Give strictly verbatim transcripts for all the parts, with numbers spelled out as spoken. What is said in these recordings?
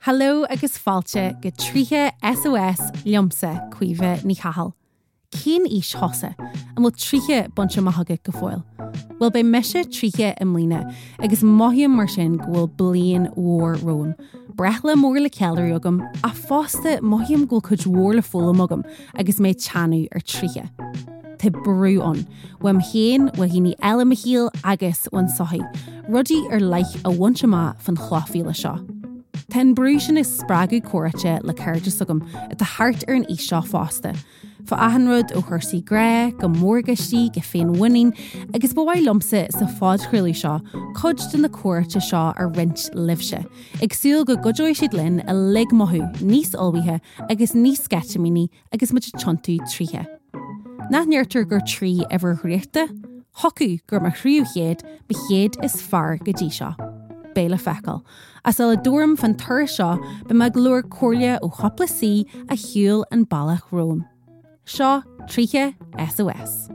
Hello agus fáilte go tríthe S O S liomsa cuimhe ní chahal. Cén ís hosa, an bhfuil tríthe bunte maithaga go fóil. Bhfuil be meise tríthe im líne, agus maithim mar sin go bhfuil bliain mhór roim. Brethla mór le cealairí agam, a fásta maithim go chuid mhór le fólam agam, agus méid teanú ar tríthe. Tá brú an, wem héin wa hí ní eile mahíal agus wan sohi, rudí ar leich a bhainte má fan chláfiíla seo. Ten brú sin is sprágu cóirte le ceirde sugam at the heart ar an ís seo fásta. Fa ahanrud ó chuirsaí gré, go mórgaistí, go féin winning, agus bhhaid lomsa sa fád chruilú seo, cod den na cóirte seo ar rint libse. Ag súil go godóir siad linn a lig mothú, níos olbhíthe, agus níos scatamíní, agus muid chontú tríthe. Nach neirtar gur trí ever chríochta, hocu gur mar chríú chéad, be chéad is far go dtí seo. Béle fecal. As al a dúram fan tuair seo, be me glúir cóirle ó chopla sí a hiúil an bailach Rome. Seo tríthe S O S.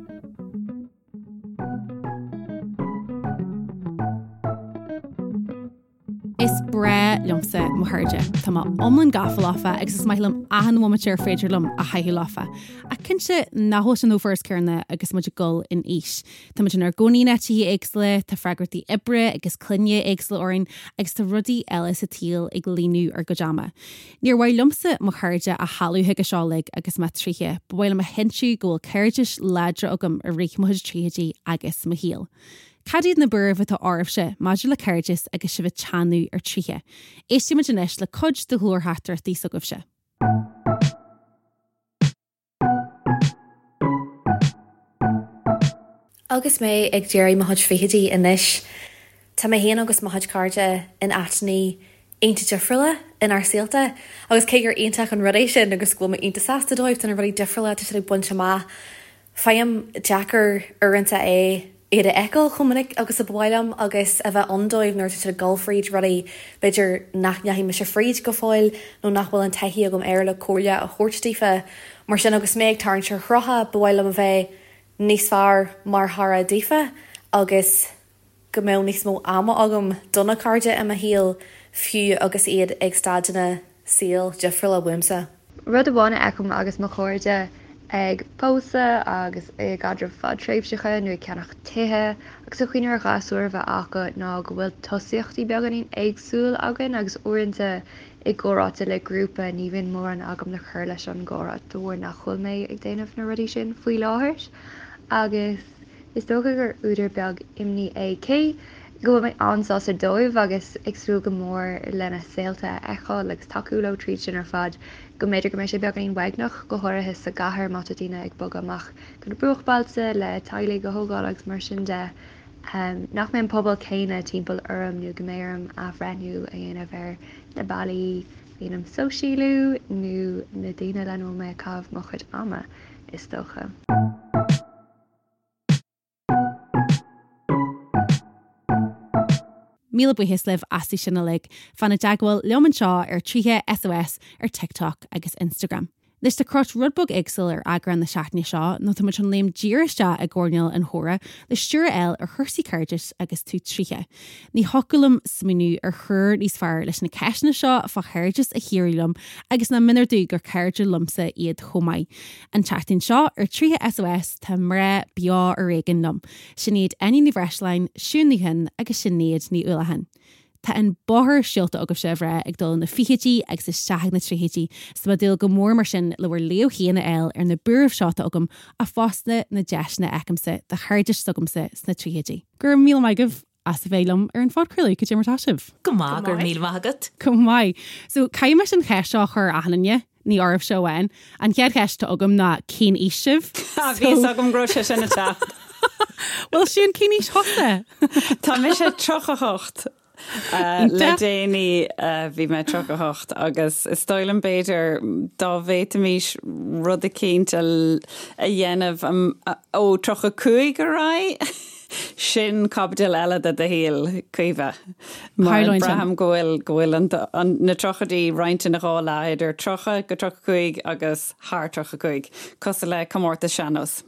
Is bre liomsa mohairde. Tá má omlan gafa láfa agus is maithlam ahan mumatir féidirlum a haithí láfa. A cinse nahol an ófars cearna agus muid gul in ís. Tá muid an ar gcóí netí éagsle, tá freagartí ibre agus clunne éagsle orin agus tá rudí eile sa tíal ag líú ar gojama. Níor bhaid liomsa mohairde a halúthe go seálaigh agus me tríthe, bhfuil am a hinú ggóil ceirdis ládra agam a réic muid tríhetí agus ma híal. Cadíad na burh atá árbhse, maidir le ceirdis agus si bh teanú ar tríthe. Éistí muid inis le cod de glórthachtar tí sogubhse. Agus mé ag déirí maithid féhidí inis, tá mé héana agus maithid cáirde in aitní aonta difriúla in ar síalta, agus cé gur aontaach an rudééis sin agus bhfuil aonta sásta dóibh an rudí difriúla tá si buinte má. Faim Jackar uanta é iad a eicil chumininic agus a bhailam agus a bheith ondóibh nuir tú golfríd rudí beidir nachneahí me se fríd go fáil nó nachhfuil an taithí agam air le cóirle a chóirtífa, mar sin agus méid tarn se chrotha bhailam a bheith níos fearr mar thara dífa agus go mé níos mó ama agam donna cáirde am a híal fiú agus iad ag stadina síl difriúla bhuimsa. Rud a bhána ecum agus mo cháirde ag pósa agus ag gadra fad tréimhsecha nu ceannach tuthe agus a chuoinear gasúir bheith acha ná go bhfuil tosaíochtaí beganín agsúil agan agus uanta i gcóráta le grúpa ní bhíon mór an agam na chur leis an gcórát do bhfuair nach chuil méid ag déanamh na rudí sin faoi láthairt. Agus is dócha gur úidir beag imní é cé go bhfuil méid ansás a dóibh agus agsúil go mór lena saolta eáil agus takeúla tríd sin ar fad go méidir go mé sé beganín weignach go háirithe sa gahar matatíine ag bog amach go bruchbalsa le tailí go thógáil agus mar sin de um, nach mé pobl céine timppla orm nó go méarm a bhreithniú a dhéanamh ar na bailí bhíanam sóisialú nó na daine le nó mé cabh mo chud ama is dócha. Míle buhislih así sinna lig fanna dagháil leoman seo ar tríthe S O S ar TikTok agus Instagram. Leis de crot rudbog éagsúil ar agra na seaachna seo nó tá muid an léim díiriste a gcóirneal an chóra le stúr eil ar chuirsaí ceirdis agus tú tríthe. Ní hoculum sminú ar chur níos fearr leis na ceisna seo fa ceirdis a chiaúlam agus na minardú gur ceirde lumsa iad chomaid. An teachtain seo ar tríthe S O S tá mré beá ar réigen lom. Sin iad aine ní bhreislein, siúnnihan agus sin néad ní ulahan. Tá an báthir síolta agah sé bhré ag dul na fichití agus is seaach na tríhití sa ba dul go mór mar sin le bhfuir leo chéana eil ar na buamh seáta agam a fásta na deisna eicemsa de chuirdis sugamsa sna tríhití. Gur míle maigah as a bhélam ar an fád cruúla go dtí martáisibh. Go má gur míle maigad. Go mai. So caiime sin cheisio chur ahananne ní áibh seo bhain an cead cheiste agam na cín ísibh. A bhís agam gro sé sin na teach. Well sin cín ís hosa. Tá mi sé trocha hocht. Uh, le déanaí uh, bhí me tro a hocht agus is stoil an béidir dá bhéta mís rud a cínta a dhéanamh um, ó trocha cuaig go rá sin cabdil eile a híal cuimhe. Mar braham gohfuil gohfuil an na trochadaí roiinte na gála idir trocha go trocha chuig agus thar trocha chuig. Cos le comórta seanos.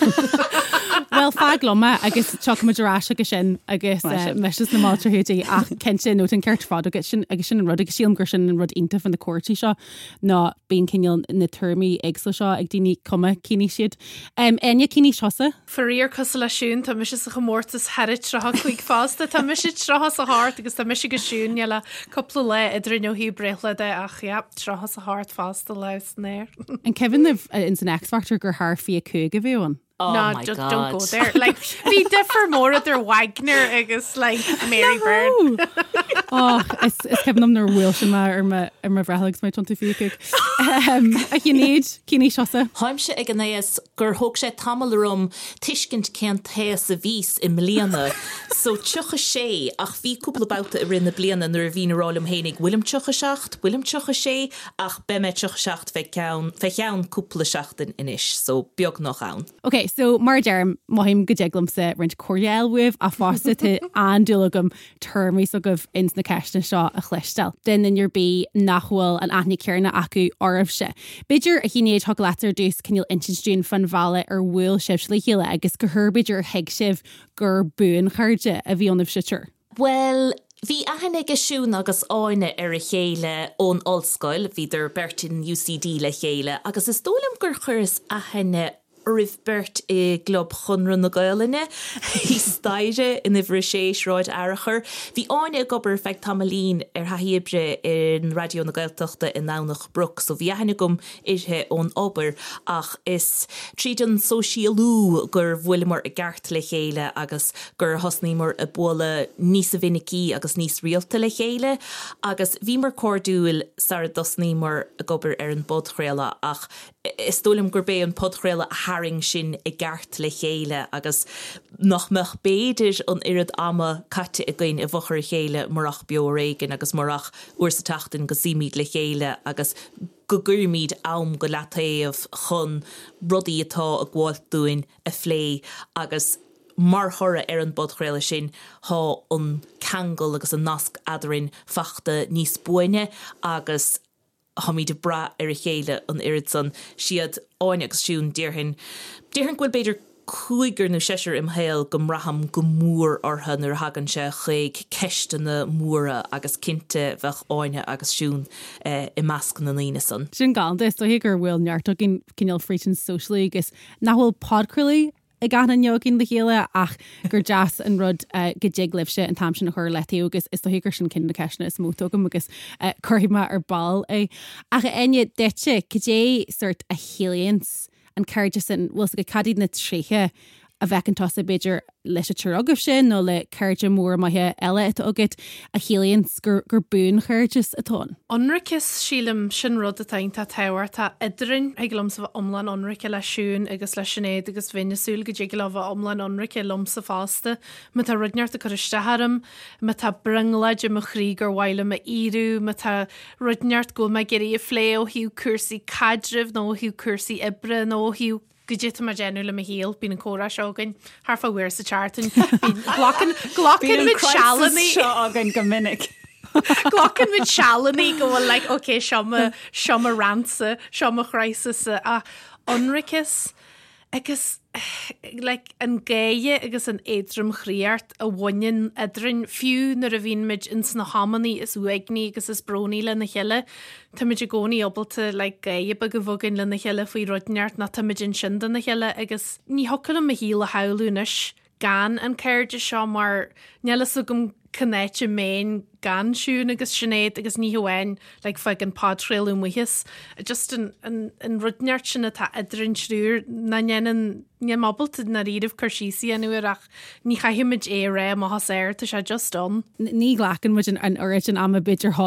Well fáglama agus chomadrás agus sin agus meis na mátraúdaí ach cen sin nó an ceart fád agus sin agus sin an rud agus sílam gur sin an rud inta fan na cuairtaí seo ná bíon cineal na tuirmí agsla seo ag daoine cuma cíní siad. Aine cíní seosa? Faríar cos leisiún tá mis a chomórtas herid trotha chuig fásta tá mis trochas a háart agus tá mis go siún le coppla le idir nó hí brethla de ach ja trochas a háart fásta leis néir. An Kevin in san X-Factor gur haar fi a cúg a bhíon. Oh no, my just God. Don't go there. Like, be different more at their Wagner agus like Mary no. Byrne. Oh, is is Kevin am nar bhfuil sin ar ma ar ma bhrethalagus mai twenty fiúig. Um, a chi need cíní seosa. Haimse ag an éas gur thug sé tamil rom tuiscint cén théas a vís i mbliana. So tucha sé ach bhí cúpla bouta a rinne bliana nuair a bhí narálam hénig Willem tucha seacht, Willem tucha sé ach be me tucha seacht fe ceann fe cheann cúpla seachtain inis, so beag nach ann. Okay, so mar derm maihim go deglamsa rint coriail wibh a fásta te andulagam termí so goh ins na ceisna seo a chleistel. Den in your bí nachhfuil an aithne cearna acu ormh se. Beidir a chinéad thug letar dús cinil intinstún fan bhela ar bhfuil sibh le chéile agus go thurbeidir heag sibh gur buin chuirde a bhí anmh sitir. Well, Bhí ahannig siún agus áine ar a chéile ón olscoil, bhíidir Bertin U C D le chéile, agus is dólam gur churas ahanne rih bert i glob chunran na gailine, hí staide in ihre séis ráid airachar. Bhí áine gobar feag tamalín ar hahébre in radio na gailteachta in nánach bruk, so bhí ahannig gom ithe ón obair ach is tríd an sosialú gur bhfuilimar a gart le chéile agus gur hosnímar a bóla níos a vinnicí agus níos rialta le chéile, agus bhí mar cordúil sar dosnímar a gobar ar an bodchréile ach is dólim gur bé an podchréile a haring sin i gart le chéile agus nach meach béidir an irid ama caite a gin i bhochar chéile marach beoréigen agus marach uair sa tachtain go símíd le chéile agus go gurmíd am go latéamh chun rudaí atá a gháil dúin a phlé agus mar thora ar an bodchréile sin há an cangol agus an nasc adarin fachta níos buine agus Hamí de bra ar a chéile an irid san siad áinegus siún dearhin. Dearhin gwyl beidir cúigur nó séisiir im héal go mraham go múr ortha nuair hagan se chuig ceiste na múra agus cinte bheith áine agus siún eh, i measc na líine san. Sin gáanta is do gur bhfuil neartó cin cinál freitin socially agus nahfuil podcrúlaí I gan an jogin le chéile ach gur jazz an rud uh, go déglibse an tam sin na chuir letíú agus is dohigur sin cin na ceisna is mótógam agus uh, chuirma ar ball é. Ach a aine deite go dé suirt a hélians an ceirde sin bhfuil go cadíd na tréthe a bheith an tosa beidir leis a tur agah sin nó le ceirde mór maithe eile it agad a hélians gur, gur bún cheirdes atá. Onricus sílam sin rud a tainta tehair tá idirin ag lomsa bh omlan onrice le siún agus le sinnéad agus vinnesúil go dé le bh omlan onrice lomsa fásta me tá rudneart a chuiristeharm me tá brenglaid a mo chrí gur bhhaile me íú me tá rudneart go me geirí a phlé ó hiú cuasaí cadrih nó hiú cuasaí ibre nó hiú Gajita mar genúla me híal bín an córa seogan Harfa weir sa chartan glockan glockan with shalani seogan go minic. Glockan with shalani go like okay shoma shoma ransa shoma crisis a onricus agus like an gaie agus an édrum chríart a bhain idrin fiú nar a bhín mid ins na hamani is uigní agus is broni le na cheile tá mid gcóí obalta le gaie bag go bhogin le na cheile faoi rodneart na tá mid in sin na cheile agus ní hocail a híal a haúnis gan an ceirde seo mar nelas a gom connect main gan siún agus sinnéad agus ní hain le feag an padréilú muhis just an an an rudneart sinna tá idirin trúr na nnéan ní mobalta na riadh chuíí anúach ní chaimiid é ré má has air tá sé just don. Ní ghlachan mu an origin am a beidir hon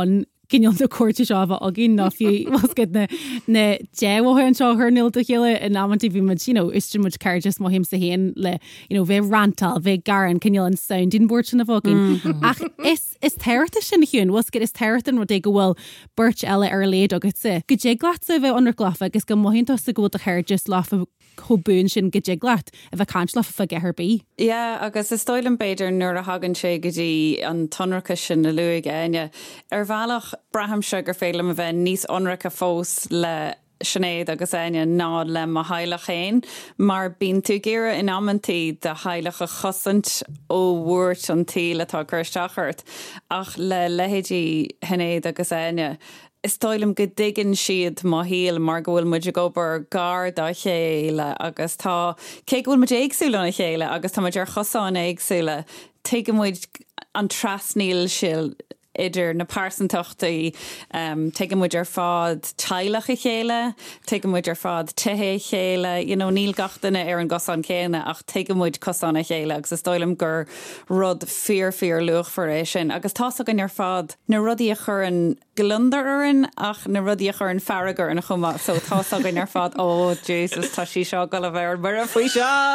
cinneal na cuairte seo bh a gin ná fiú wascad na na déhhain seo chuníil do chéile in amtí bhí mu you know istre mu cairdes má him sa héin le you know bheith rantal bheith garan cinneal an soundín búir na bhgin ach is is teirta sin hiún wascad is teirtan ru go bhfuil burt eile ar léad agus sa go dé glasa bheith anar glafa agus go mohinnta sa go a chuir just láfa chobún sin go dé glat a bheith cant lefa fa gethir bí. Ja, agus is stoil an beidir nuair a hagann sé go dtí an tonracha sin na luig aine. Ar bhealach braham se gur féile a bheith níos onracha fós le Sinead agus aine ná le a hailech chéin, mar bín tú géire in ammantí de hailech a chosint ó bhuairt an tí letá chuirteachart ach le lehéidí Sinead agus aine. Is stoilm go diggin siad má híal mar gohfuil muidir gobar gar dá chéile agus tá cé bhfuil muid éagsúla na chéile agus tá muidir chosáin éagsúla tuige muid an trasníil siil idir na pásantochtaí um, tuige muid ar fád teilech i chéile, tuige muid ar fád tuthe chéile, you know, níl gachtainna ar an gosán chéine ach tuige muid cosána chéile agus is stoilm gur rud fear fear luach for é sin agus tá gan ar fád na rudí a chur an glundar arin ach na rudí a chur an farragar na chuma so tá gan ar fád ó oh, Jesus tá sí seo go bhar mar a faoi seo.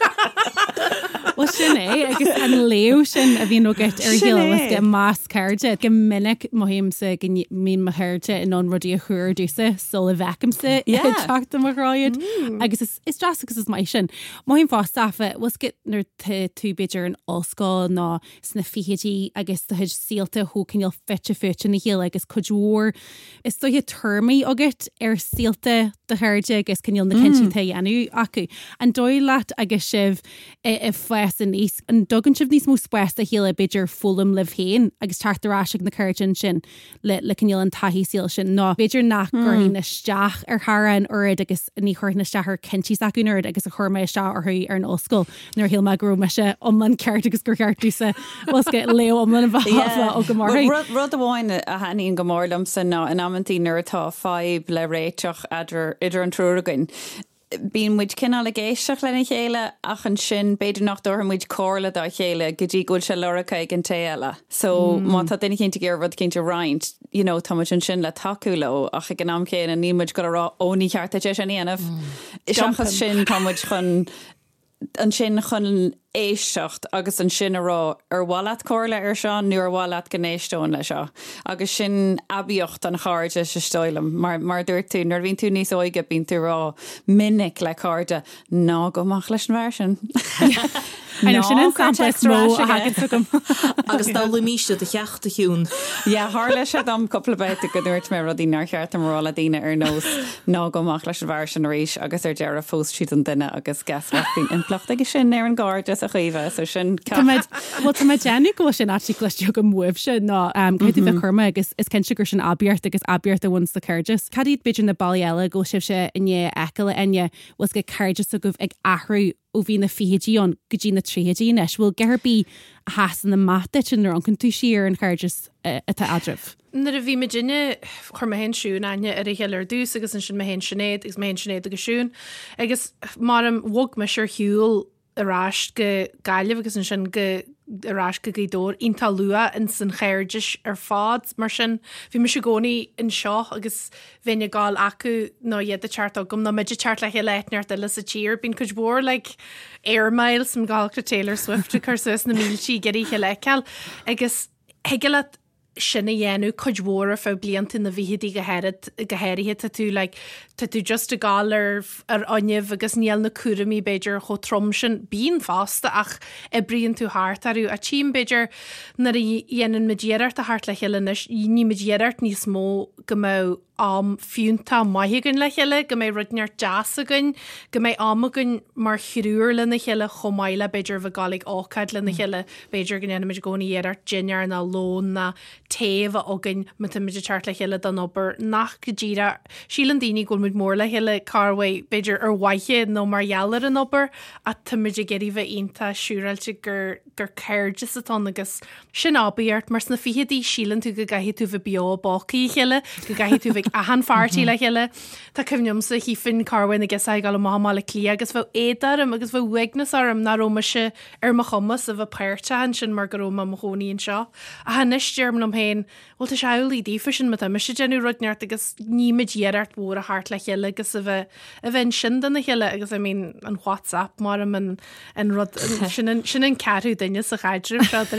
Well sin é agus an léo sin a bhí nó get ar hilas go más cairde go minic mohíimsa mí mathirte in an rudí a chuir dúsa so le bhecamsa teachta marráid agus is dras agus is mai sin. Mohím fá stafa was get nar tú beidir an oscáil ná sna fihétí agus tá thuid síalta thu cinneal fite fute na héal agus chudúór is stoithe termí agat ar síalta de chuirde agus cinneal na cinnta dhéanú acu an dóil leat agus sibh i fues in níos an dogan sibh níos mó spuest a héile beidir fulam liv héin agus tartarráisiach na chuirtin sin le le cinneal an taihí síal sin ná beidir nach gurí na steach ar thara an urid agus ní chuir na steachar cintí aúnard agus a churma se orthaí ar an oscail nuair hiil me grú me se omlan ceart agus gur ceartúsa was go leo omlan bh ó go mar rud amháin a haíon go mórlam san ná an ammantí nuairtá fáib le réiteach idir idir an trúragain. Bín muid cinál le géisteach lena chéile ach an sin beidir nach dor muid cóla dá chéile go dtí gúil se leracha ag an téile. So má tá duine cinnta gur rud cinnta roiint, you know, tá muid an sin le taú le ach ag an am céin a ní muid go rá óní cheartta te an íanamh. Is seachas sin tá muid chun an sin chun éistecht agus an sin rá ar bhhaad cóirla ar seo nuair bhhaad gnéistóin le seo. Agus sin abíocht an cháirde se stoilm, mar mar dúirt tú nar bhín tú níos óige bín tú rá minic le cáirde ná gomach leis an bhar sin. sin an sampla agus dá lumíiste de cheachta hiún. Ja, haar leis sé am coppla beite go dúirt mé rodí nar cheart am rála díine ar nós ná gomach leis an bhar sin rééis agus ar dear a fós siad an duine agus gashaín in plachta sin ar an gáirde a chuomh so sin Well déanú go sin atí gluistú go muamh sin ná chuú bheith chuma agus is cin sigur sin abíart agus abíart a bhain sa ceirdes. Cadíad beidir na bailile go sibh se inné eiceile aine was go ceirdes a goh ag ahrú ó bhí na fihédíón go dtí na tríhédí is bhfuil geirbí a hasan na mata sin ar an chun tú siar an ceirdes atá adrabh. Na a bhí me dinne chur me hen siún aine ar a hear dús agus an sin me hen sinnéad agus me hen sinnéad agus siún agus mar an bhg me seir hiúil arás go gaiileh agus an sin go arás go gédóir ínta lua in san chéirdeis ar fád mar sin bhí me se gcónaí in seo agus bhíine gáil acu nó iad a teart agam na meidir teart le leitneart eile sa tír bín chuid bhór le airmail sem gáilcha Taylor Swift chusus na míltí geirí he leiceil agus heile sinna dhéanú chuidhóra fá blianta na bhíhidí gohéirithe tá tú le tá tú just a gáir ar ainemh agus níal na cuaramí beidir cho trom sin bíon fásta ach i bríonn tú háart arú a tím beidir na dhéanaan medéart a háart le heilenis ní medéart níos mó go mó am fiúnta maithagann le heile go mé runear deasagann go mé amagann mar chiúr le na heile chomáile beidir bh gáigh ácaid le na heile beidir gan enimiid gcónaí dhéart ginear na lón na taobh agan mu muidir teart le heile don obair nach go ddíra sílan daoine go muid mór le heile carfu beidir ar waithe nó marhealar an obair a tuidir geirí bheith onanta siúrailte gur gur ceirde atá agus sin ábíart mar na fihédí sílan tú go gaihí tú bh bio báí heile go gaihí tú bh ahan fartíí le heile Tá cumneomsa hí fin carhain agus ag gal má le lí agus bh édarm agus bh weignas arm naróma se ar mar chumas a bh péirte an sin mar goróma moóíonn seo a hanistíarm am héin bhil tá seáí ddífa sin me me sé genú runeart agus níime ddíart mór a hart le heile agus a bheith a bheith sin den na heile agus I mean an WhatsApp mar an an rud sin an ceú daine sa chaidir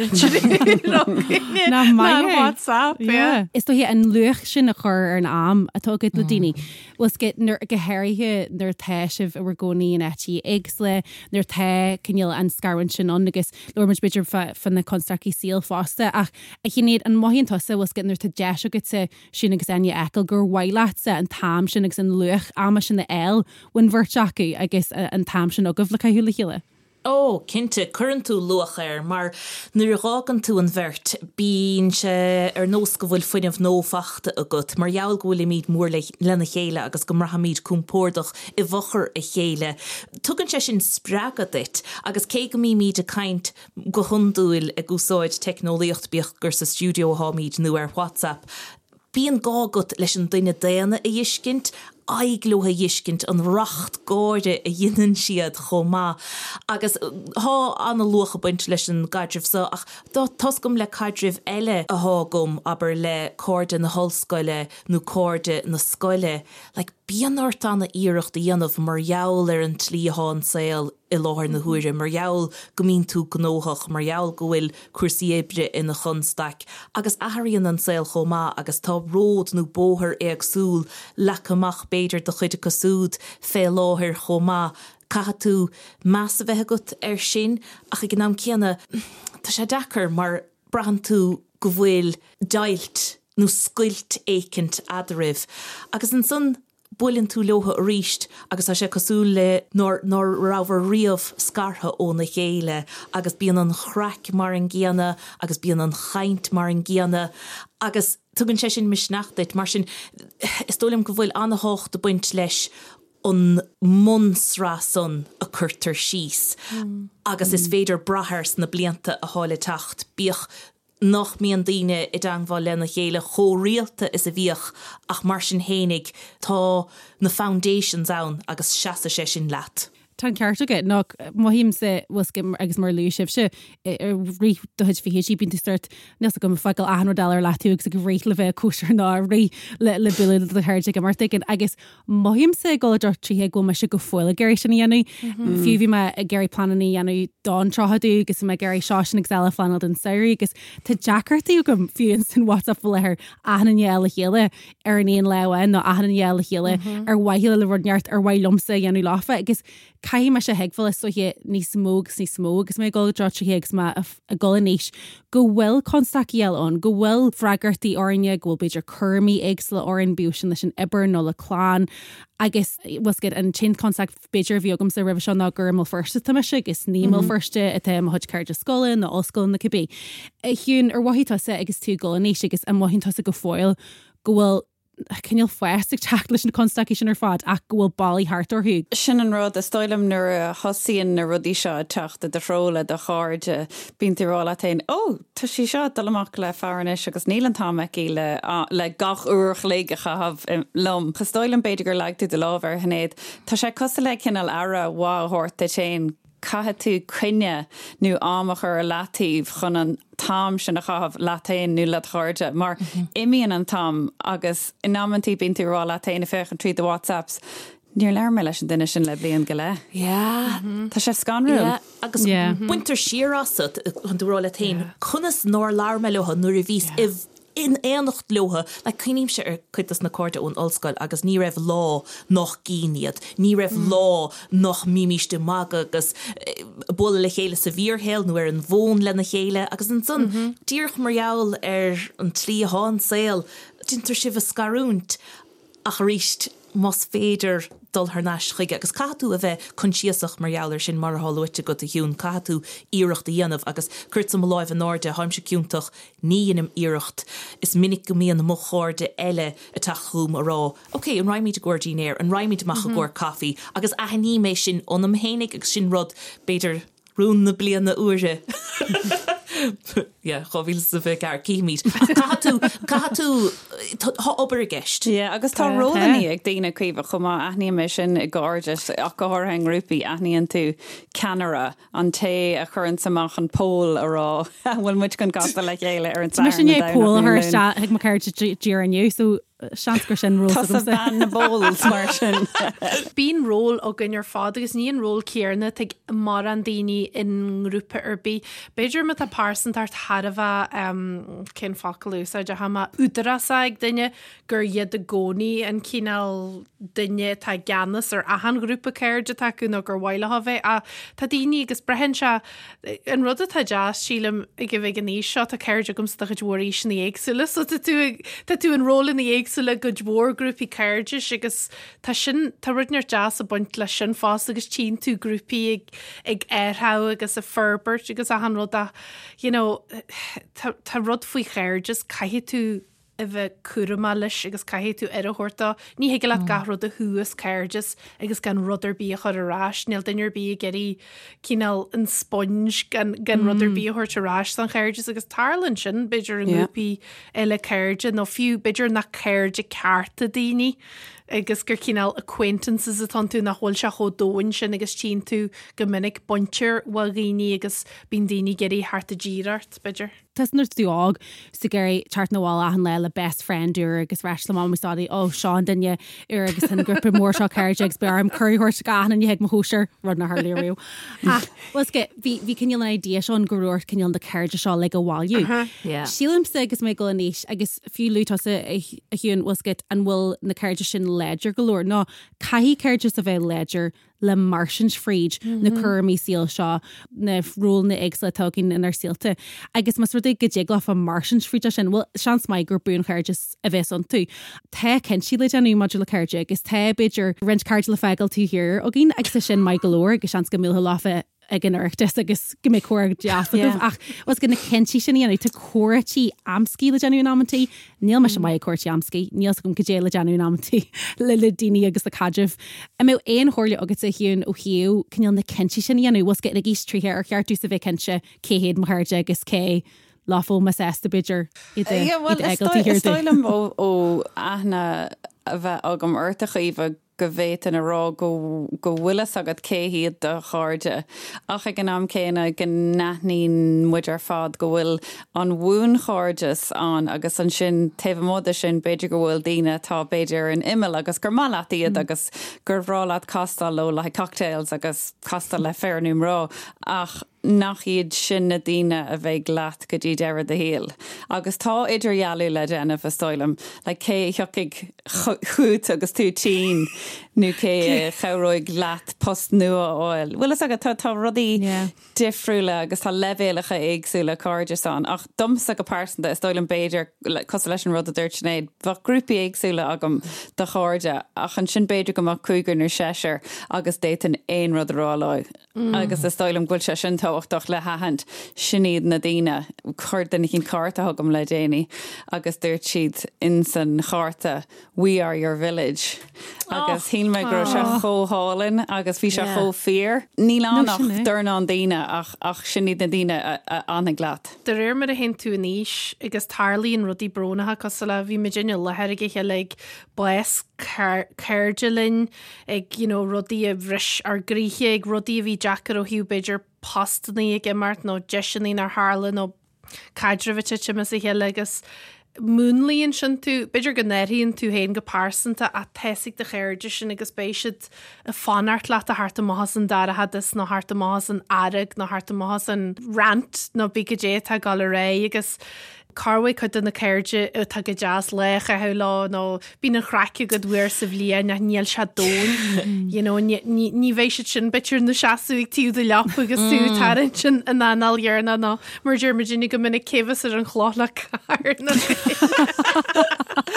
WhatsApp Is tó hí an luch sin a chur ar an am atá go le daine was get nar gohéirithe nar teisih a gcóí an etí agus le nar the cinneal an scarhain sin an agus lemuid beidir fan na constraí síl fásta ach a chinnéad an maihíonn tosa was get nar tá de go sa sin agus aine ecail gur bhhailasa an tam sin agus an luch ama sin na eil bhain bhirteacu agus an tam sin agah le caiú le chéile. Ó, cinnte chuann tú luachir, mar nuair rágan tú an bhirt, bíonn se ar nós go bhfuil foiinemh nófachta agat, mar jaall gohfuil míad mór lena chéile agus go martha míad cúmpórdach i bhochar a chéile. Tugann sé sin spregad it, agus cé go mí míad a caint go hundúil a gúsáid technolíocht bíoch gur sa stúdio há míad nu ar WhatsApp. Bíon gágat leis an duine déana a dhiiscint, aiglótha dhiiscint an racht gáide a dhéanaan siad chomá. Agus há anna lucha buint leis an gaidrih sa, ach dá toscom le caidrih eile a hágum aber le cóide na hallscoile nó cóide na scoile. Like, bíon ort anna íirecht a dhéanamh mar jaall ar an tlíáin saoil i láthir na huaire, mar jaall go mín tú gnóthach, mar jaall go bhfuil cuasaí ébre ina chunstaic, agus athraíonn an saoil chomá, agus tá ród nó bóthir agsúil leach amach beidir do chuide cosúd fé láthir chomá. Caithe tú meas a bheith agat ar sin, ach i gnám ceanna tá sé dechar mar brahan tú go bhfuil dailt nó scuilt éicint adaribh. Agus an son builinn tú leotha a ríist agus tá sé cosúil le nóir rábhar riamh scartha ó na chéile, agus bíon an chreic mar an gceanna, agus bíon an chaint mar an gceanna, agus tugann sé sin misneachtait mar sin is tólim go bhfuil anna hácht a buint leis an monsra son a chuirtar síos. Mm. Agus mm. is féidir brathairs na blianta a hála tacht bíoch nach míon daoine i dangmhá lena chéile chóréalta is a bhíoch ach mar sin hénig tá na foundations ann agus seasa sé sin leat. Tá ceart aige nach maihím sa bhuascim agus mar luúisih se rí doid fihéí bín tú start nes go feil an dollar leú agus go réit le bheith cúsar ná rí le le bilú le thuirte go martain agus maihím sa gáidir tríthe go me se go foiil a geirí sin dhéanú fiú bhí me a geirí planaí dhéanú dá trothadú agus me geirí seáin ag eile fanal den saoí agus tá Jackartí go fiún san WhatsApp lethir ahan eile chéile ar an éon lehain nó ahan eile chéile ar waithile le runeart ar bhaid lomsa dhéanú láfa agus cai me se hegfuil is so hé ní smóg ní smóg gus mé go drohégus ma a goníis go bhfuil constaíal an go bhfuil freigartí orine gohfuil beidir chumí éags le orin buúsin leis an ibar nó le chláán agus was get an chin contact beidir bhíogam sa rih ná gurmil first tá se gus nímal firste a te a chuid ceir de scoilin nó oscail na cibí. Hiún ar waithítá sa agus tú goníis agus an mhaintá go fáil go bhfuil cinil feistig teach leis an constaí sin ar fad ach gohfuil bailí hartar thuúg. Sin an rud a stoilm nuair a thosaíonn na rudí seo teachta de fróla de cháirde bíon tírála tain ó tá sí seo dal amach le fearnis agus níl an támeicí le le gach uach léige chahabh lom. Chastoilm beidir gur leagtú de lábhar hnéad. Tá sé cosa le cinál ara bháthhort a té caithe tú cuine nó amachar a latíh chun an tam sin a chahabh latain nó le cháirde mar imíon an tam agus in námantí bíon tú rá latain a fechan trí de WhatsApps. Níor leir me leis an duine sin le blion go le. Ja, Tá sé scanrú. agus buinter siarrasad an dúrá le tain chunas nóir leir me leha nuair a vís i in éanacht leotha le cuiníim se ar chuitas na cóirte ón ollscoil agus ní raibh lá nach gíiad, ní raibh lá nach míimiiste mag agus bula le chéile sa bhíorhéil nó ar an bhin lena chéile agus an son díoch marall ar an trí háin saoil dintar sibh scarúnt ach ríist mas féidir dul haar náis chuige agus catú a bheith consíasach marheallir sin mar hallúite go a hiún catú íirecht a dhéanamh agus chuirt sam láimh an áde haimse ciúntaach níanam íirecht is minic go mííon mo cháde eile a tachúm a rá. Ok, an raimimiid a gordínéir, an raimimiid amach a ggur caí agus a ní mééis sin onam hénig agus sin rud beidir rún na blian na uair chohíil sa bheith gar cíimiid. Caú caú tá obair a gceist. agus tá rólaní ag dtíine cuomh chumá aithní me sin i gáirdes ach go háir an grúpi aithníonn tú Canara an té a churann samach an pól ará bhfuil muid gan gasta le chéile ar an sin é pól th ag mar ceir díar aniu so seangur sin ró na bóls mar sin. Bín ról ó gunnar fád agus níon ról céarna ag mar an daoine in grúpa ar bí. Beidir me a pásan tart Harbh cin facalús a de hama údarasa ag duine gur iad a gcónaí an cíál duine tá ganas ar ahan grúpa céirde taú nó gur bhhaile ha bheith a tá daoine agus brehan se an rud a tá deas sílam i go bheith gan níos seo a céirde gom sta dúirí sin na éagsúla so tá tú an róla na éagsúla go dhór grúpi céirde agus tá sin tá rudnear deas a buint le sin fás agus tí tú grúpi ag ag airtha agus a ferbert agus a an rud a you know tá rud faoi chéirdes caihé tú a bheith cuaramá leis agus caihé tú ar a thuirta ní hiige le garrod a thuas céirdes agus gan rudidir bí a chur arás níl duinear bí geirí cíál an sponge gan rudidir bí a chuirt arás san chéirdes agus tarlann sin beidir an grúpi eile céirde nó fiú beidir na céirde cearta daoine agus gur cíál acquaintances a tan tú na hil se chodóin sin agus tí tú go minic bontir wa rií agus bín daoine geirí hart a ddíart beidir. Tasnar dúág sa géir teart na bháil an le le best friendú agus reis le má stáí ó seán danne ar agus an grúpa mór seo ceirde agus be am chuirthir gan an heag hóir rud na thléirú. Was go bhí cinil na idea seo an goúir cinil de ceirde seo le go bháilú. Sílamsa agus mé go níos agus fiú lútá a hiún wascit an bhfuil na ceirde sin ledger galore ná caihí ceirde a bheith ledger le Martians Freed na curmí síl seo na ról na egs le tugin in ar sílte. Agus mas rud go dé a Martians Freed sin bhfuil seans mai gur bún ceirdes a bheits an tú. Tá cen si le anú module ceirde agus tá beidir rent card le fegal tú hir a gin ag sin mai galore agus seans go mí láfa ag an airtas agus go mé cuair deasmh ach was gona centí sin anú tá cuairtí amcí le deanú amtí níl me sem mai cuairtí amcí níos gom go dé le deanú amtí le le daine agus a cadmh a mé éon háirla agus a hiún ó hiú cinil na centí sin anú was go ag ís tríthe ar cheartú sa bheith cinse céhéad marde agus cé láfó mas ésta beidir Stoilm ó ó aithna a bheith agam orrtacha íh go bhéit in a rá go go bhfuilas agad céhiad de cháde. Ach ag an am céine gan naithnín muidir fad go bhfuil an bhún chádes an agus an sin taobh móda sin beidir go bhfuil daine tá beidir an imime agus gur malaíad agus gur bhrálaat castal lo le cocktails agus castal le fearnúm rá ach nach iad sin na daine a bheith gleat go dtí deire de héal. Agus tá idirhealú le déanamh a stoilm le cé theoigh chuút agus tú tí nu cé cheróid leat post nua áil. Bhfuil agad tá tá rudaí difriúla agus tá levéalacha éagsúla cáideán ach domsa go pásanta is stoilm beidir cos leis an rud a dúirtnéid bha grúpi éagsúla agam de cháde ach an sin beidir go mar cúgur nó séir agus déit an éon rud ráláid. Agus is stoilm ghfuil se sin táhachtach le hahand sinad na daine chuir den cinn carta thugam le déine agus dúirt siad in san charta We Are Your Village agus hí me gur se chóhálinn agus bhí se cho fear ní lánach dúna an daine ach ach sinad na daine anna gleat. De réir mar a hen tú níis agus tarlaíon rudí brónathe cos le bhí me dinne leheirige le bues ceirdelinn ag rudí a bhris ar gríthe ag rudí a bhí Jackar ó hiú beidir postannaí ag immart nó deisianí ar hála nó caidirhite me sa heile agus múnlíonn sin tú beidir go néiríonn tú héin go pásanta a teigh de chéirde sin agus béisiid a fanart leat a harta mahas an darahadas nó harta mahas an aireg nó harta mahas an rant nó bí go dé tá gal ré agus carfu chu na céirde tá go jazz lech a he lá nó bí na chreice go dhuiir sa bblion na níl se dóin ní bhééis sin bitir na seaú ag tíú de lepa agus tú tarin sin an análhearna ná mar Virginia go minic céhas ar an chlála car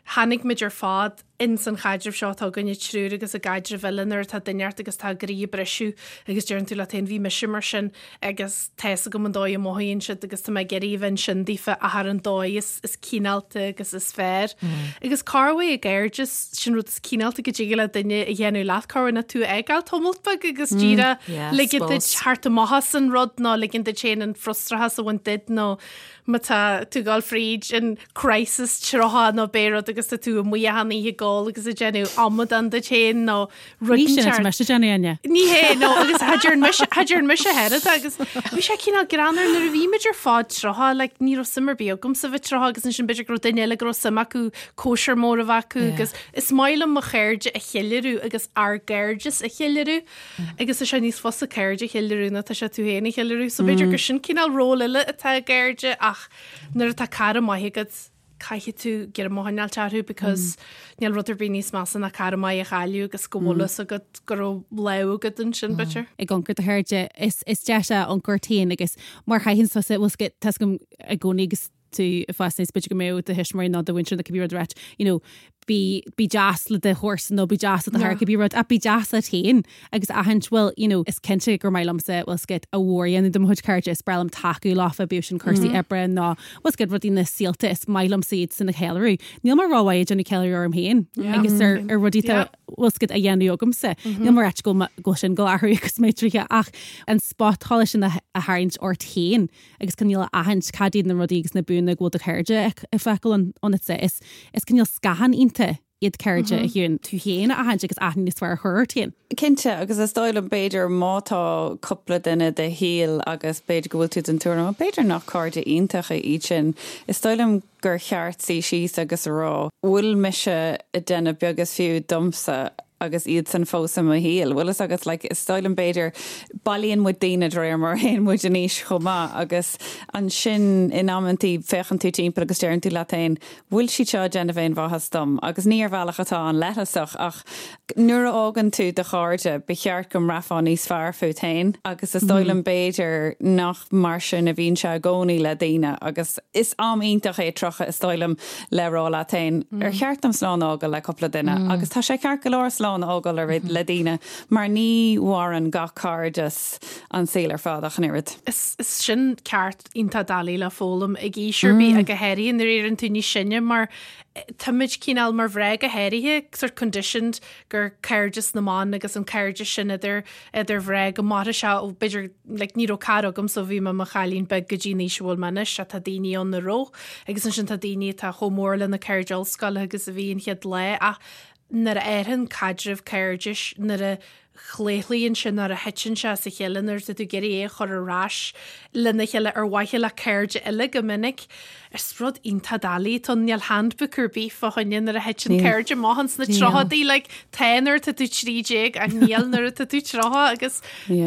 Hannig mid ar fád in san chaidirh seo tá gonne trú agus a gaidir bhilinar tá duineart agus tá grí breisiú agus dearan tú le taon bhí me mar sin agus teessa go an dóid mthaíonn si agus tá geíhann sin dífa a ar an dóid is is cíálta agus is sfr. Agus carfu a gaiir just sin rud is cíálta go ddíige le duine a dhéanú leatcáir na tú agáil tomultpa agus díra ligin hart a maithas an rud ná ligin de chéan an frustrathe a bhain did nó mata tú gáil fríd in crisis troha nó bérad agus tú mu hanna i gáil agus a genú amad an de chéin nó ruíine me genine. Ní hé nó agus haidir mu a head agus bhí sé cíál granar na a bhíimeidir fád troha le ní simmerbí gom sa bh troha agus sin beidir gro daile gro samachú cóir mór a bhacu agus is maile mo chéirde a chiileú agus ar geirdes a chiileú agus a sé níos fos a céirde chiileú na tá sé tú héna chiileú so beidir go sin cíál róile atá geirde ach nuair tá cara maithegad caiiche tú gur a mhainál tearú because níl ruidir bí níos más na cara mai a chaú agus gohlas a go gur le go den sin bitir. I gan gur a thuirde is is deise an cuairtaíon agus mar chaihinn sa bhs go te gom a gcónígus tú a fásnééis bit go mé a hisismarí ná do winir na bhí reit, you know, bí bí jazz le de horse nó bí jazz a haar bí rud a bí jazz a tain agus a hent well, you know, is kense gur mai lamse was get a warien dom hud carte is brelam taú láfa bu sin chusaí ebre ná was get rudí na síalta is mailam siad san na ceú. Níl mar ráhaid an ceú am héin agus ar ar rudíta was get a dhéanú agumse. Níl mar go go sin go athú agus métricha ach an spot hála sin a haint or tain agus canníil a hent cadíad na rudígus na búna go a chuirde a fecail an it se is is canníil scahan inte iad ceirde a hiún tú héana a haint agus aithní níos fear chuirtíon. Cinnte agus is stáil an beidir mátá coppla duine de híal agus beidir gohfuil tú an túna beidir nach cáde iontacha í sin. Is stáilm gur cheartsaí síos agus rá. Bhfuil meise i denna beagas fiú domsa agus iad san fósam a híal. Well is agus like, is stáil an beidir bailíonn mu daine dréir mar héon mu a níos chomá agus an sin in ammantí fechan tú timp agus dearan tú latain bhfuil si teo déna bhéin bhachas dom agus níor bhealach atá an letasach ach nuair a ágan tú de cháirde becheart gom rafán níos fear fú tain agus is stáil an beidir nach mar sin a bhín se gcónaí le daine agus is am ionintach é trocha is stáilm le rá latain ar cheart am slán ágal le coppla duine agus tá sé ceart go leir slán ágal le le daine mar ní war an gachardas an saolar fádach an irid. Is is sin ceart ionta dalí le fólam ag ísirbí a go heiríonn ar éan tú ní sinne mar Táid cíál mar bhreig a heirithe sort conditioned gur ceirdes naán agus an ceirde sin idir idir bhreig go mar se ó beidir le níró cargam so bhí me mar chalín be go dí níos bhil manis a tá daine an na ró agus an sin tá daine tá chomórla na ceirdeil scal agus a bhíon chiad le a nar a éan cadrih ceirdes nar a chléchlíonn sin ar a hetin se sa chéalanar sa tú geirí é chur arás lena cheile ar waithe le ceirde eile go minic is rud ionta dalí tún neal handbacúrbí fá chuinn ar a hetin ceirde máhans na trohadaí le téanaar tá tú tríéig a níalnar tá tú trotha agus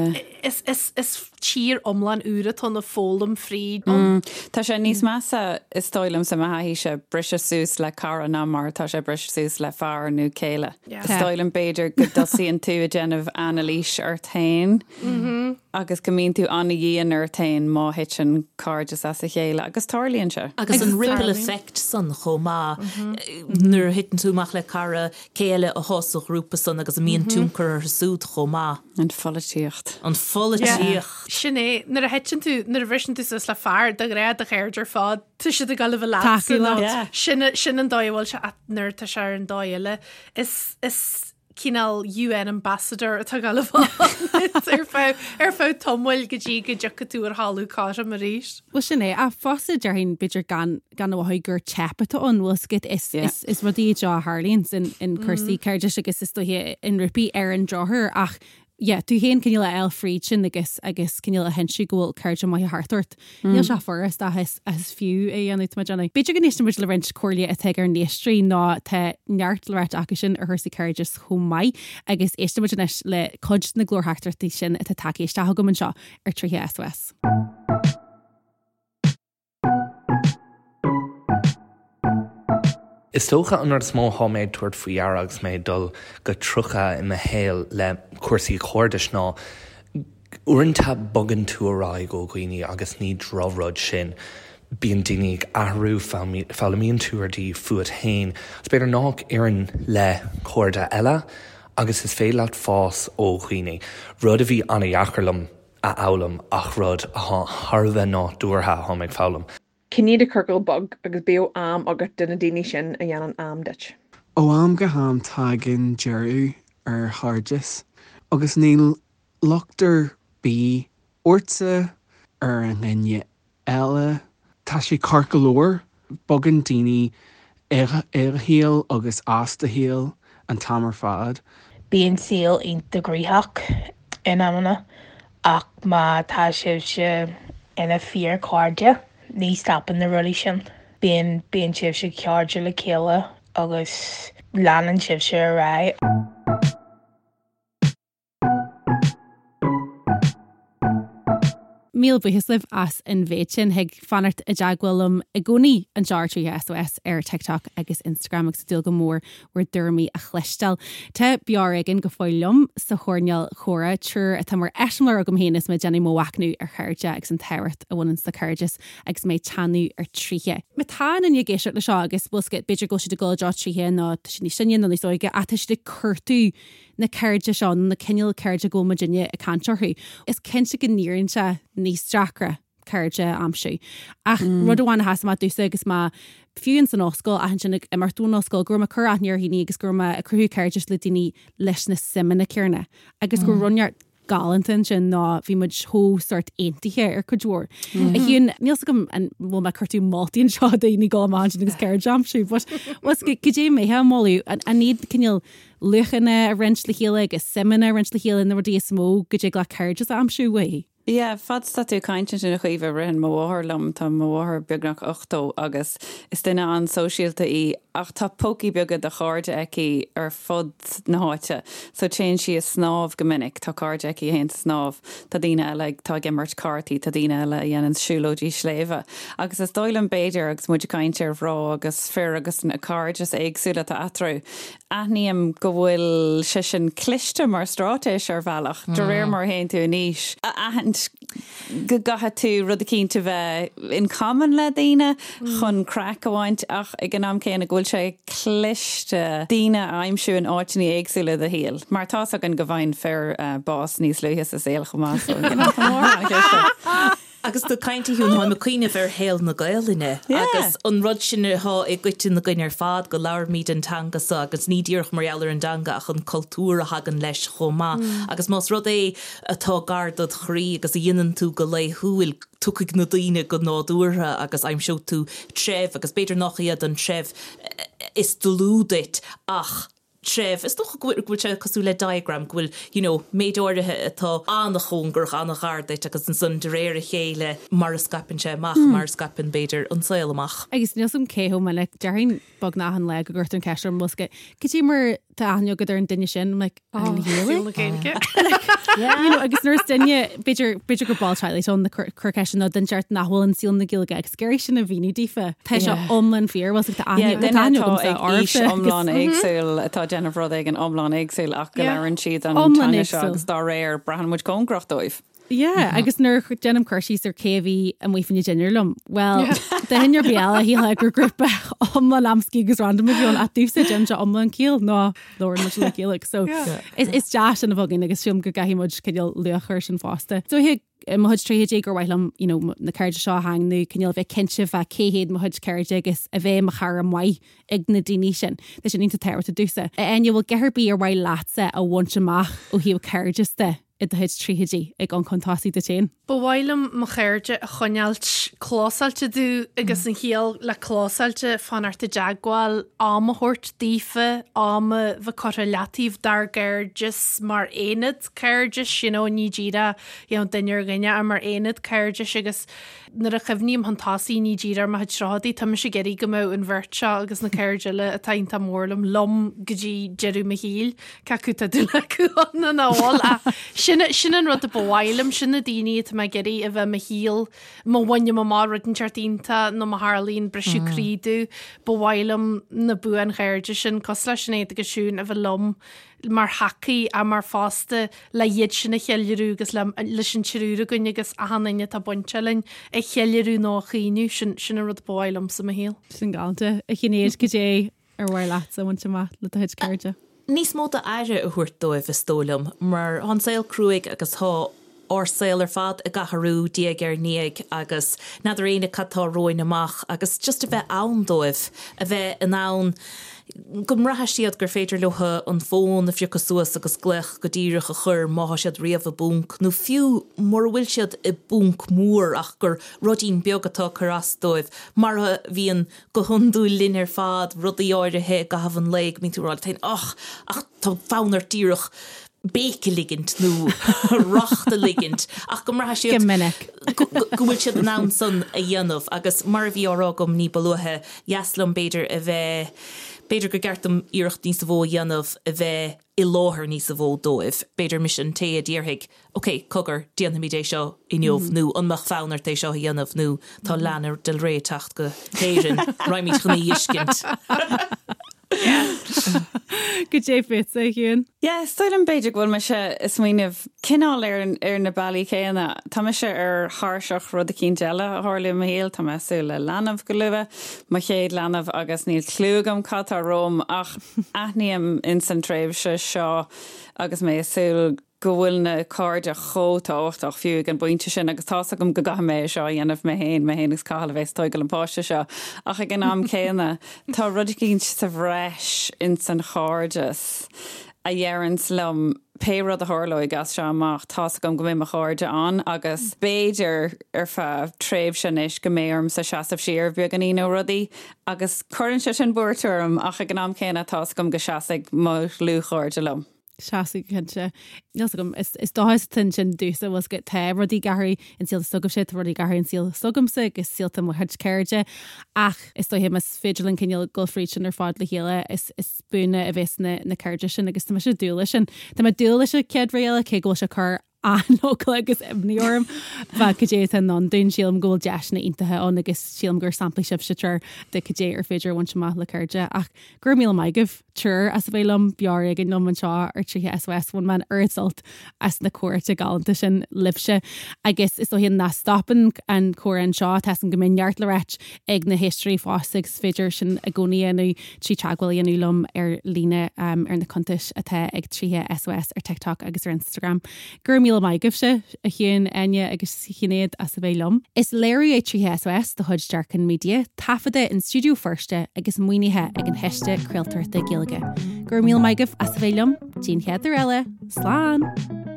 is is is tír omlan úra tá na fólam fríd. Tá sé níos measa is stoilm sa haí se brise sús le cara ná mar tá sé brise sús le fear nó céile. Stoilm beidir go dosíonn tú a déanamh analís ar tain agus gomín tú anna dhéon ar tain má hitin cardas as a chéile agus tarlíonn se. Agus an ripple effect san chomá nuair hitan túach le cara céile a hosach rúpa san agus míon túmcar ar súd chomá. An follatíocht. An follatíocht. Sinné nar a hetin tú nar a bhrisin tú sus le fear de réad a chéirdir fád tu si a gal le sinna sin an dóhil se atnar tá se an dóile is is cíál U N ambassador atá gal ar fá ar fá tomhil go dtí go decha tú ar hallú cá a mar ríist. Well sinné a fosa dearhinn beidir gan gan bhhaid gur tepata an bhfuil skit is is is rudí dá Harlíns in in chusaí ceirde agus is hé in rupí ar an drothir ach yeah, tú héan cinile eil fríd sin agus agus cinile a hensiú ghfuil ceirde mai hartart. Níl se forras a as fiú é anú deanna. Beidir gan níos le rint choirlia a teag ar néistrí ná te neart le réit acu sin a thusaí ceirdes chumai agus éiste le cod na glórthachtartaí sin a takeíiste go an seo ar tríthe S O S. Is tócha anar smó háméid tuairt faoiar agus méid dul go trucha i me héal le cuasaí chóirdes ná uanta bogan tú ará go ghoine agus ní dróhróid sin. bíon daoine ahrú fálamíonn túairí fuad hain. Is beidir nach éan le cuairde eile agus is féile fás ó chuoine. Rud a bhí anna dheacharlam a álam ach rud a tharbheith ná dúrtha tháinig fálam. Cinnéad a curcail bog agus béo am agat duna daoine sin a dhéanaan am deit. Ó am go ham tagan jeú ar Hargus, agus níl lochtar bí orsa ar an gine eile tá sé carcalóir bogan daoine ar héal agus asta héal an tamar fad. Bíon síl ionta gríthach in amana ach má tá sibh se ina fíor cáirde ní stapan na ruí sin. Bíon bíon sibh se cearde le céile agus leanan sibh se a rá. Míl buhislih as in bhéitin heag fanart a deaghfuilm i gcónaí an deartrí S O S ar TikTok agus Instagram agus dul go mór war dúirmí a chleistal. Tá bear igen go fáilm sa chórneal chóra trúr a tá mar eismar a go héanas me déna móhaacnú ar chuirde agus an teirt a bhhainn sa chuirdes agus méid tanú ar tríthe. Me tá in géisiir le seo agus busca beidir go si de gáil dá tríthe ná sin ní sinne na lísóige a tá si de curtú na ceirde seán na cineal ceirde go Virginia a cantarthú. Is cinnte go níann se níos stracra ceirde amsú. Ach mm. rud amháin has má dúsa agus má fiúin san óscoil a sin ag martún óscoil gur cur aithníar híní agus gur a cruthú ceirdes le daoine leis na simna cearna. Agus gur mm. runneart galantin sin ná bhí muid thó sort aontaithe ar chudúir. A híon níos gom an bhfuil me chuirtú mátaíonn seo daoine gáán agus ceir amsú, but was go dé méthe máú a níd cinneal luchanna a rint le chéile agus simna a rint le chéile na dí smó go dé le ceirdes amsú wa. Yeah, fad statú caiinte sin chuomh rihan mhharlam tá mhhar beagnach ochtó agus is duine an sosialta í ach tá póí beagad a cháde eici ar fod na háite. So té si is snáb gomininic tá cáde eici hen snáb tá dtíine eile tá gimmart cartaí tá dtíine eile dhéanaan siúlódí sléomh. Agus is dóil an béidir agus muidir caiinte ar bhrá agus fear agus na cáirdes éagsúla a atrú. Aithníam go bhfuil si sin cliste mar strátéis ar bhealach, de réir mar héon tú níos. Go gatha tú rud a cínta bheith in common le daine chun crack amhaint ach ag an am céanna ghfuil sé cliste daine aimimsú an áitiní éagsúla a héal. Mar tá an go bhhain fear bás níos luhas a séal chumá. Agus do caiinte hiún háim cuioine bhar héal na gaaline. Agus an rud sinna há i gcuitin na gaiinear fad go leabhar míad an tangasa agus ní díoch mar ealar an danga ach an cultúr a hagan leis chomá. Agus más rud é atá gardad chrí agus a dhéanaan tú go le thuúil tucaigh na daine go nádúrtha agus aim seo tú tref agus beidir nach iad an tref is dolúdait ach tref is toch gwil se cosú le diagram gwil you know méid ordathe atá annach chóngur annach ardait agus an sun de réir a chéile mar scapin se mach mm. mar scapin beidir an saoileach. Agus níos um cého me le dearn bag ná an le go gur an ceir musca. Cití mar tá aine go ar an duine sin like agus nuair duine beidir beidir go báilteile an nacurceisi nó den seart nachhfuil an síl na gilga ag scéir sin a bhíú dífa. Tá se omlan fear was omláin éagsúil atá déanamh rud ag an omláin éagsúil ach go leann siad an agus dá réir brahanmuid congracht dóibh. Yeah, agus nuair déanam chuirsí ar céhí a mhuifanne dinnerlumm. Well, de hinnar beala hí le gur grúpa omla lamscí gus random bhíon a dúsa gin se omlan cíal ná lóir mu le céalaigh. So is deas an a bhagin agus siúm go gaihímuid cineal leochir sin fásta. So hi muid tríhéé gur bhhailm na ceirde seo hangú cinneal bheith cinse bheith céhéad muid ceirde agus a bheith mar char mhaid ag na daoine sin. Tá sin ínta teir a dúsa. Aine bhfuil geharbí ar bhaid lása a bhaint amach ó hiíh ceirdeiste. I do heid tríhédí ag an contáí de té. Ba bhhailm mo chéirde a chonealt chlásáilte dú agus an chéal le chlásáilte fanarta deagháil amthirt dífa ama bh chora leatíh dar geirdes mar éad ceirde sin ó ní díra an duinear gine a mar éad ceirde agus nar a chumhníim hantáí ní díar mai srádaí tá sé geirí go mó an bhirte agus na ceirde le a tainta mórlam lom gotí jeú me híl ceúta duna chuna náháil a Sinna sin an rud a bhhailm sinna daine me geirí a bheith me híal má bhaine má má rud an teartínta nó má Harlín breisiúríú bhhailm na buan chéirde sin cos lei sin éad agusisiún a bheith lom mar hacaí a mar fásta le dhéad sinna cheilirúgus le sin tiúra gunne agus a hanaine tá buintelinn ag cheilirú ná chiú sin sinna rud bhhailm sa a héal. Sin gáanta a chinnéad go dé ar bhhair leat a bhaint le a thuid ceirde. Níos móta aire a thuirtóibh is tólam, mar hansail cruúig agus há orsail ar fad a gaharú diaag ar níag agus nadidir réine cattá roin amach agus just a bheith andóibh a bheith an án gom ratha siad gur féidir lotha an fón a fiúcha suas agus glech go díirech a chur má siad riamh a búnc nó fiú mar bhfuil siad i búnc mór ach gur rodín beagatá churasdóibh mar bhíon go hundú lin ar fad rudaí áirithe go hahan leig mín túráil tain ach ach tá fánar díirech béke ligint nó rachta ligint ach go mar siad gohfuil siad an ná san a dhéanamh agus mar bhí árá gom ní baluthe jaaslam beidir a bheith Beidir go gartam iirecht níos bhó dhéanamh a bheith i láthair níos bhó dóibh. Beidir mis an té a ddíorthaigh, Ok, cogur déanamh dé seo i neomh nó anmach fánar té seo dhéanamh nó tá leanar del ré tacht go héirin raimid chunaí iscint. Go dé fit é chéan? Ja, stoid an beidir bhfuil me se is muoineh cinál ar ar na bailí chéanna. Tá me se ar thseach rud a cín deile a háirla a héal tá meú le leanamh go luibh, má chéad leanamh agus níl clúgam cat a Róm ach aithníam in san tréimh se seo agus mé súil go bhfuil na cáirde chótácht ach fiú an buinte sin agus tása gom go gath mé seo dhéanamh mé héin mé héanagus cála bhééis toigil an páiste seo ach ag an am céanna tá rud cín sa bhreis in san cháirdes a dhearann lom pérad a thorlóid gas se amach tása gom go mé a cháirde an agus béidir ar fa tréimh sin is go méorm sa seaamh siar bheag an íó rudaí agus chuann se sin búirtúm ach ag an am céanna tása gom go seaigh má lú cháirde lom. Seaú chuse is dáis tin sin dúsa was go te rudí garí in síl sogam sé rudí garí in síl sogamsa gus síalta mo head ceirde ach is dó hé mas féidirlinn cinneal golfrí sin ar fád le chéile is is spúna a bhés na na ceirde sin agus tá se dúla sin Tá dúla se cead réile cé ggóil se chur anóla agus imníorm bheit go dé an non dún sílam ggóil deisna intathe ón agus sílam gur sampla sib sitir de go dé ar féidir bhaint má le ceirde ach gur míle maigah túr as bhélam bear ag nó an seo ar trí S O S bhain man ursalt as na cuairte galanta sin libse agus is ó hén na stoppan an cuair an seo te an gominneart le réit ag na history fásigh féidir sin a gcóíanú trí teagháil anúlam ar lína ar na contais atá ag tríthe S O S ar TikTok agus ar Instagram gur míle maigah se a chéan aine agus chinéad as sa bhélam. Is léirú é tríthe S O S do chuid dearcan media tafada in studioú firste agus muoinethe ag an heiste creaaltar de Gaeilge. Gur míle maigah as sa bhélam, Jean Heather eile, Slán!